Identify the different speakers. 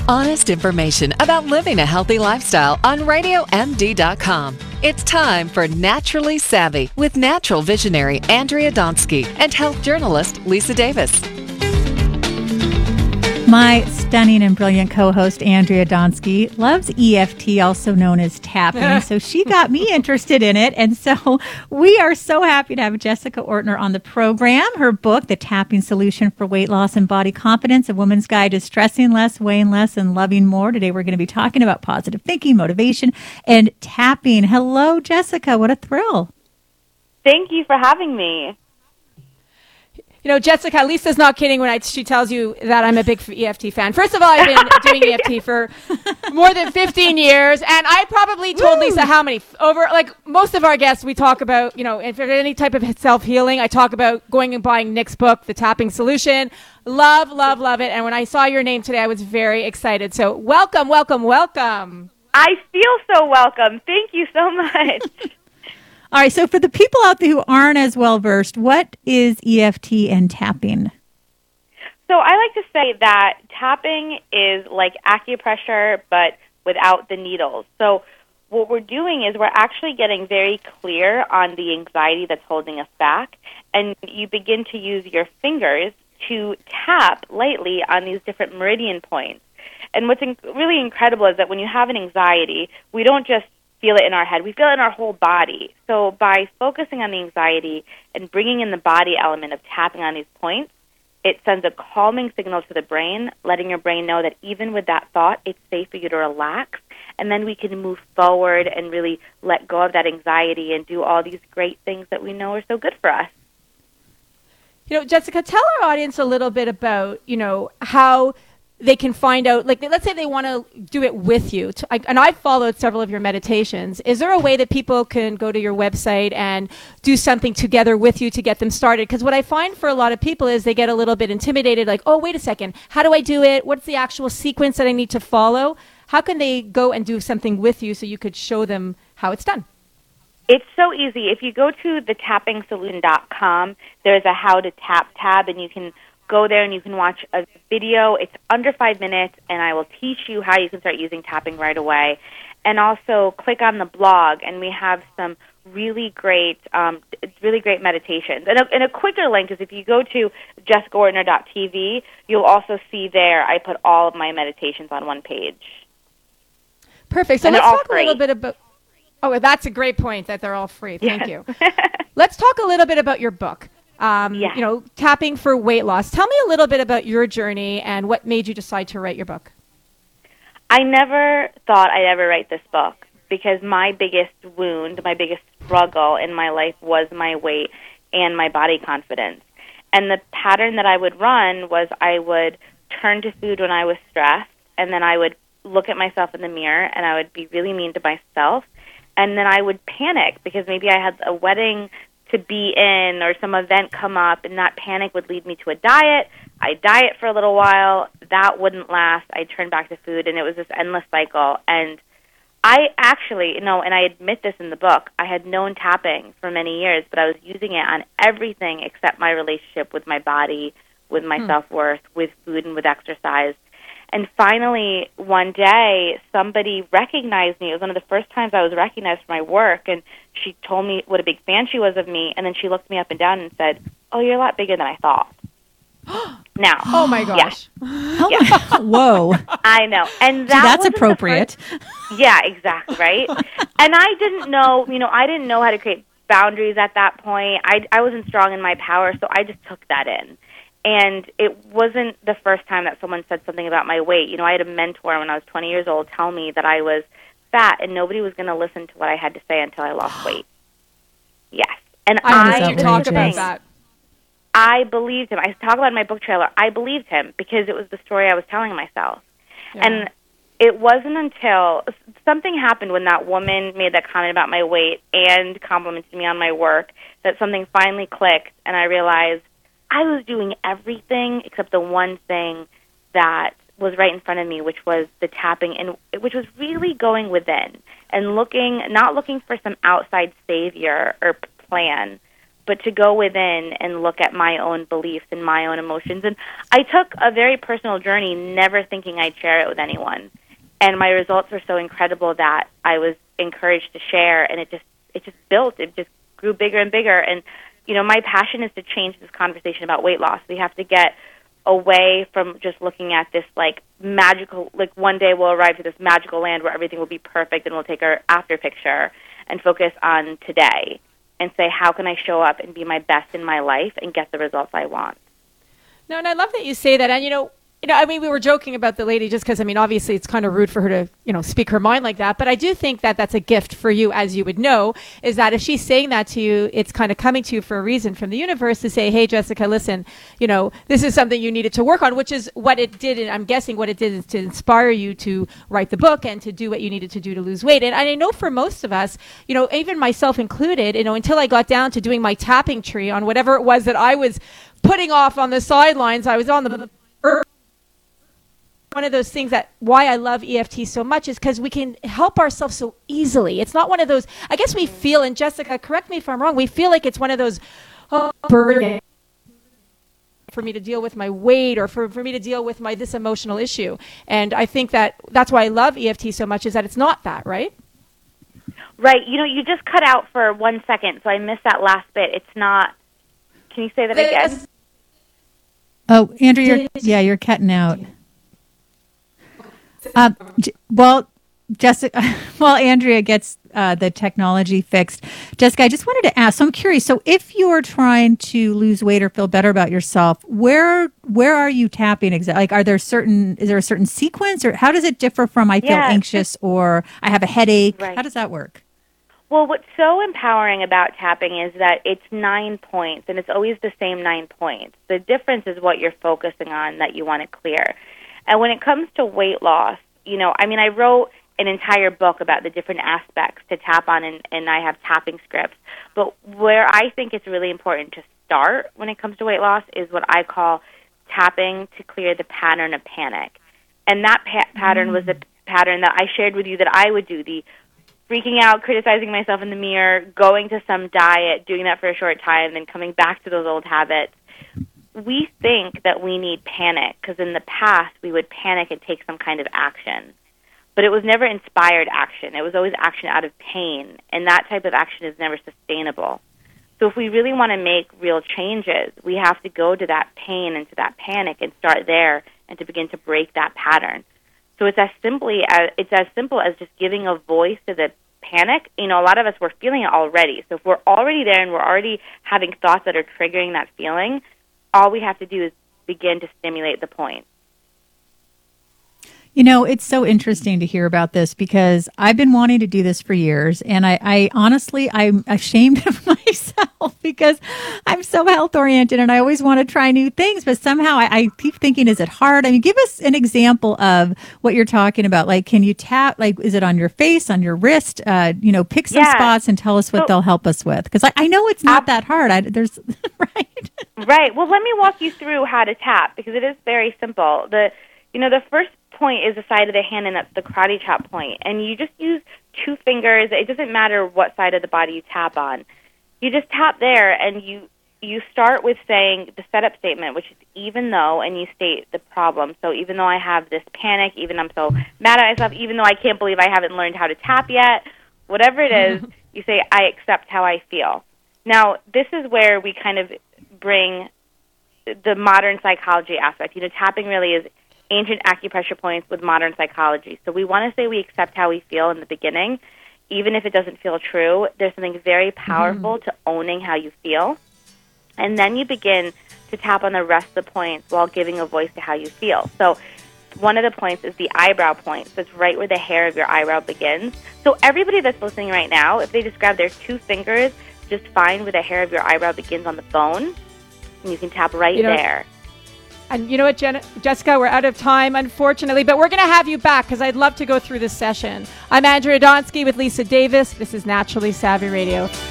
Speaker 1: Honest information about living a healthy lifestyle on RadioMD.com. It's time for Naturally Savvy with natural visionary Andrea Donsky and health journalist Lisa Davis.
Speaker 2: My stunning and brilliant co-host, Andrea Donsky, loves EFT, also known as tapping, so she got me interested in it. And so we are so happy to have Jessica Ortner on the program. Her book, The Tapping Solution for Weight Loss and Body Confidence, A Woman's Guide to Stressing Less, Weighing Less, and Loving More. Today we're going to be talking about positive thinking, motivation, and tapping. Hello, Jessica. What a thrill.
Speaker 3: Thank you for having me.
Speaker 4: You know, Jessica, Lisa's not kidding when she tells you that I'm a big EFT fan. First of all, I've been doing EFT for more than 15 years, and I probably told Lisa how many. Most of our guests, we talk about, if there's any type of self-healing, I talk about going and buying Nick's book, The Tapping Solution. Love, love, love it. And when I saw your name today, I was very excited. So welcome, welcome, welcome.
Speaker 3: I feel so welcome. Thank you so much.
Speaker 2: All right, so for the people out there who aren't as well versed, what is EFT and tapping?
Speaker 3: So I like to say that tapping is like acupressure, but without the needles. So what we're doing is we're actually getting very clear on the anxiety that's holding us back, and you begin to use your fingers to tap lightly on these different meridian points. And what's really incredible is that when you have an anxiety, we don't just feel it in our head. We feel it in our whole body. So by focusing on the anxiety and bringing in the body element of tapping on these points, it sends a calming signal to the brain, letting your brain know that even with that thought, it's safe for you to relax. And then we can move forward and really let go of that anxiety and do all these great things that we know are so good for us.
Speaker 4: Jessica, tell our audience a little bit about, how they can find out, let's say they want to do it with you. And I've followed several of your meditations. Is there a way that people can go to your website and do something together with you to get them started? Because what I find for a lot of people is they get a little bit intimidated, like, oh, wait a second, how do I do it? What's the actual sequence that I need to follow? How can they go and do something with you so you could show them how it's done?
Speaker 3: It's so easy. If you go to thetappingsolution.com, there's a How to Tap tab, and you can go there and you can watch a video. It's under 5 minutes, and I will teach you how you can start using tapping right away. And also click on the blog, and we have some really great meditations. And a quicker link is if you go to jessicaortner.tv, you'll also see there I put all of my meditations on one page.
Speaker 4: Perfect. So let's talk a little bit about... Oh, that's a great point that they're all free. Thank you. Let's talk a little bit about your book. Tapping for weight loss. Tell me a little bit about your journey and what made you decide to write your book.
Speaker 3: I never thought I'd ever write this book because my biggest wound, my biggest struggle in my life was my weight and my body confidence. And the pattern that I would run was I would turn to food when I was stressed, and then I would look at myself in the mirror and I would be really mean to myself, and then I would panic because maybe I had a wedding to be in or some event come up, and that panic would lead me to a diet. I'd diet for a little while. That wouldn't last. I'd turn back to food, and it was this endless cycle. And I actually, and I admit this in the book, I had known tapping for many years, but I was using it on everything except my relationship with my body, with my self-worth, with food, and with exercise. And finally, one day, somebody recognized me. It was one of the first times I was recognized for my work, and she told me what a big fan she was of me, and then she looked me up and down and said, "Oh, you're a lot bigger than I thought." Now,
Speaker 4: oh my gosh.
Speaker 2: Yeah. Whoa.
Speaker 3: I know. And
Speaker 2: that's appropriate.
Speaker 3: Yeah, exactly, right? And I didn't know, I didn't know how to create boundaries at that point. I wasn't strong in my power, so I just took that in. And it wasn't the first time that someone said something about my weight. I had a mentor when I was 20 years old tell me that I was fat, and nobody was going to listen to what I had to say until I lost weight. Yes. And
Speaker 4: I talk about that.
Speaker 3: I believed him. I talk about in my book trailer. I believed him because it was the story I was telling myself. Yeah. And it wasn't until something happened when that woman made that comment about my weight and complimented me on my work that something finally clicked, and I realized I was doing everything except the one thing that was right in front of me, which was the tapping, and which was really going within and not looking for some outside savior or plan, but to go within and look at my own beliefs and my own emotions. And I took a very personal journey, never thinking I'd share it with anyone. And my results were so incredible that I was encouraged to share, and it just built. It just grew bigger and bigger. And, my passion is to change this conversation about weight loss. We have to get away from just looking at this, magical, one day we'll arrive to this magical land where everything will be perfect and we'll take our after picture, and focus on today and say, how can I show up and be my best in my life and get the results I want?
Speaker 4: No, and I love that you say that. And, we were joking about the lady just because, obviously it's kind of rude for her to, speak her mind like that. But I do think that that's a gift for you, as you would know, is that if she's saying that to you, it's kind of coming to you for a reason from the universe to say, hey, Jessica, listen, this is something you needed to work on, which is what it did. And I'm guessing what it did is to inspire you to write the book and to do what you needed to do to lose weight. And I know for most of us, even myself included, until I got down to doing my tapping tree on whatever it was that I was putting off on the sidelines, I was on the one of those things that why I love EFT so much is because we can help ourselves so easily. It's not one of those, I guess we feel, and Jessica, correct me if I'm wrong, we feel like it's one of those burden for me to deal with my weight or for me to deal with this emotional issue. And I think that's why I love EFT so much, is that it's not that, right?
Speaker 3: Right. You just cut out for 1 second, so I missed that last bit. It's not, can you say that again?
Speaker 2: Oh, Andrea, you're cutting out. Jessica, while Andrea gets the technology fixed, Jessica, I just wanted to ask. So I'm curious. So if you're trying to lose weight or feel better about yourself, where are you tapping exactly? Is there a certain sequence, or how does it differ from I feel anxious or I have a headache? Right. How does that work?
Speaker 3: Well, what's so empowering about tapping is that it's 9 points, and it's always the same 9 points. The difference is what you're focusing on that you want to clear. And when it comes to weight loss, I wrote an entire book about the different aspects to tap on, and I have tapping scripts. But where I think it's really important to start when it comes to weight loss is what I call tapping to clear the pattern of panic. And that pattern was the pattern that I shared with you that I would do, the freaking out, criticizing myself in the mirror, going to some diet, doing that for a short time, then coming back to those old habits. We think that we need panic because in the past we would panic and take some kind of action. But it was never inspired action. It was always action out of pain, and that type of action is never sustainable. So if we really want to make real changes, we have to go to that pain and to that panic and start there and to begin to break that pattern. So it's as simple as just giving a voice to the panic. A lot of us, we're feeling it already. So if we're already there and we're already having thoughts that are triggering that feeling, all we have to do is begin to stimulate the point.
Speaker 2: It's so interesting to hear about this because I've been wanting to do this for years, and I honestly, I'm ashamed of myself because I'm so health oriented and I always want to try new things, but somehow I keep thinking, is it hard? Give us an example of what you're talking about. Can you tap, is it on your face, on your wrist? Pick some spots and tell us what they'll help us with. Because I know it's not that hard. Right.
Speaker 3: Right. Well, let me walk you through how to tap because it is very simple. The first point is the side of the hand, and that's the karate chop point. And you just use 2 fingers. It doesn't matter what side of the body you tap on. You just tap there, and you start with saying the setup statement, which is even though, and you state the problem. So even though I have this panic, even I'm so mad at myself, even though I can't believe I haven't learned how to tap yet, whatever it is, you say, I accept how I feel. Now, this is where we kind of bring the modern psychology aspect. Tapping really is ancient acupressure points with modern psychology. So we want to say we accept how we feel in the beginning, even if it doesn't feel true. There's something very powerful to owning how you feel. And then you begin to tap on the rest of the points while giving a voice to how you feel. So one of the points is the eyebrow point. So it's right where the hair of your eyebrow begins. So everybody that's listening right now, if they just grab their 2 fingers, just find where the hair of your eyebrow begins on the bone, and you can tap right there.
Speaker 4: And you know what, Jessica, we're out of time, unfortunately, but we're going to have you back because I'd love to go through this session. I'm Andrea Donsky with Lisa Davis. This is Naturally Savvy Radio.